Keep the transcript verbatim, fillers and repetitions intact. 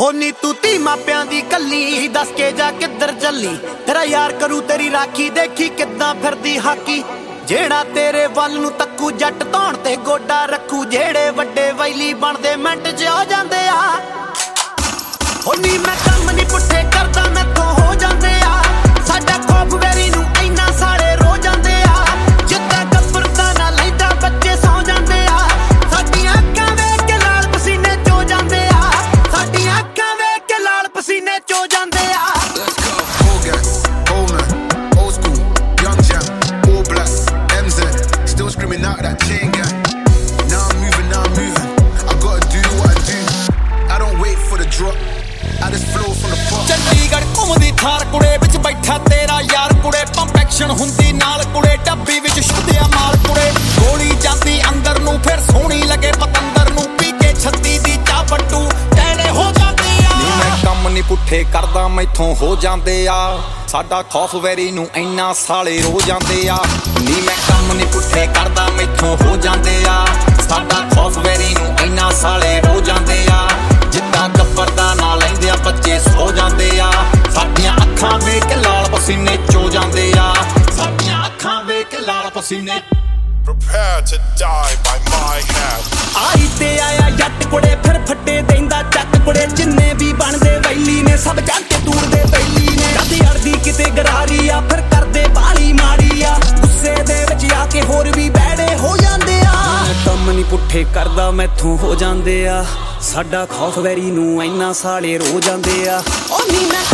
ਹੋਨੀ ਤੂੰ ਤੀ ਮਾਪਿਆਂ ਦੀ ਕੱਲੀ ਦੱਸ ਕੇ ਜਾ ਕਿੱਧਰ ਚੱਲੀ ਤੇਰਾ ਯਾਰ ਕਰੂ ਤੇਰੀ ਰਾਖੀ ਦੇਖੀ ਕਿੱਦਾਂ ਫਿਰਦੀ ਹਾਕੀ ਜਿਹੜਾ ਤੇਰੇ ਵੱਲ ਨੂੰ ਤੱਕੂ ਜੱਟ ਧੌਣ ਤੇ ਗੋਡਾ ਰੱਖੂ ਜਿਹੜੇ ਵੱਡੇ ਵੈਲੀ ਬਣਦੇ ਮਿੰਟ 'ਚ ਆ ਜਾਂਦੇ ਆ ਹੋਨੀ ਮੈਂ ਕੰਮ ਨਹੀਂ ਪੁੱਠੇ ਕਰਦਾ ਮੈਥੋਂ ਹੋ ਜਾਂਦੇ ਆ ਸਾਡਾ ਖੌਫ ਵੈਰੀ ਨੂੰ ਇੰਨਾ ਸਾਲੇ ਰੋ ਜਾਂਦੇ ਆ ਜਿੱਦਾਂ ਗੱਬਰ ਦਾ ਨਾ ਲੈਂਦਾ ਬੱਚੇ ਸੌ ਜਾਂਦੇ ਆ ਸਾਡੀਆਂ ਅੱਖਾਂ ਵੇਖ ਕੇ ਲਾਲ ਪਸੀਨੇ ਚੋ ਜਾਂਦੇ ਆ ਸਾਡੀਆਂ ਅੱਖਾਂ ਵੇਖ ਕੇ ਲਾਲ ਪਸੀਨੇ ਚੋ ਜਾਂਦੇ ਆ Screaming out that chain gang. Now I'm moving, now I'm moving. I gotta do what I do. I don't wait for the drop. I just flow from the pot. Chandigarh ਘੁੰਮਦੀ ਥਾਰ ਕੁੜੇ ਵਿੱਚ ਬੈਠਾ ਤੇਰਾ ਯਾਰ ਕੁੜੇ ਪੰਪ ਐਕਸ਼ਨ ਹੁੰਦੀ ਨਾਲ ਕੁੜੇ ਡੱਬੀ ਵਿੱਚ ਛੁੱਟਿਆ ਮਾਲ ਕੁੜੇ ਗੋਲੀ ਜਾਂਦੀ ਅੰਦਰ ਨੂੰ ਫਿਰ ਸੋਹਣੀ ਲੱਗੇ ਪਤੰਦਰ ਨੂੰ ਪੀ ਕੇ ਛੱਤੀ ਦੀ ਚਾਹ ਬੱਟੂ ਟੈੜੇ ਹੋ ਜਾਂਦੇ ਆ ਨੀ ਮੈਂ ਕੰਮ ਨਹੀਂ ਪੁੱਠੇ ਕਰਦਾ ਮੈਥੋਂ ਹੋ ਜਾਂਦੇ ਆ ਸਾਡਾ ਖੌਫ ਵੈਰੀ ਨੂੰ ਇੰਨਾ ਸਾਲੇ ਰੋ ਜਾਂਦੇ ਆ ਨੀ ਮੈਂ ਕੰਮ ਨਹੀਂ ਪੁੱਠੇ ਕਰਦਾ ਮੈਥੋਂ ਹੋ ਜਾਂਦੇ ਆ ਸਾਡਾ ਖੌਫ ਵੈਰੀ ਨੂੰ ਇੰਨਾ ਸਾਲੇ ਰੋ ਜਾਂਦੇ ਆ ਜਿੱਦਾਂ ਗੱਬਰ ਦਾ ਨਾਂ ਲੈਂਦੇ ਆ ਬੱਚੇ ਸੋ ਜਾਂਦੇ ਆ ਸਾਡੀਆਂ ਅੱਖਾਂ ਵੇਖ ਕੇ ਲਾਲ ਪਸੀਨੇ ਚੋ ਜਾਂਦੇ ਆ ਸਾਡੀਆਂ ਅੱਖਾਂ ਵੇਖ ਕੇ ਲਾਲ ਪਸੀਨੇ Prepare to die by my hand. ਆਈ ਤੇ ਆਇਆ ਜੱਟ ਕੁੜੇ ਫਿਰ ਫੱਟੇ ਦੇਂਦਾ ਚੱਕ ਕੁੜੇ ਜਿੰਨੇ ਵੀ ਬਣਦੇ ਵੈਲੀ ਨੇ ਸਭ ਚੱਕ ਕੇ ਤੂੜਦੇ ਬੈਲੀ ਨੇ ਕਦੀ ਅੜਦੀ ਕਿਤੇ ਗਰਾਰੀ ਆ ਫਿਰ ਕਰਦੇ ਬਾਲੀ ਮਾੜੀ ਆ ਗੁੱਸੇ ਦੇ ਵਿੱਚ ਆ ਕੇ ਹੋਰ ਵੀ ਬੈੜੇ ਹੋ ਜਾਂਦੇ ਆ ਕੰਮ ਨਹੀਂ ਪੁੱਠੇ ਕਰਦਾ ਮੈਥੋਂ ਹੋ ਜਾਂਦੇ ਆ ਸਾਡਾ ਖੌਫ ਵੈਰੀ ਨੂੰ ਇੰਨਾ ਸਾਲੇ ਰੋ ਜਾਂਦੇ ਆ ਉਹ ਨੀ ਮੈਂ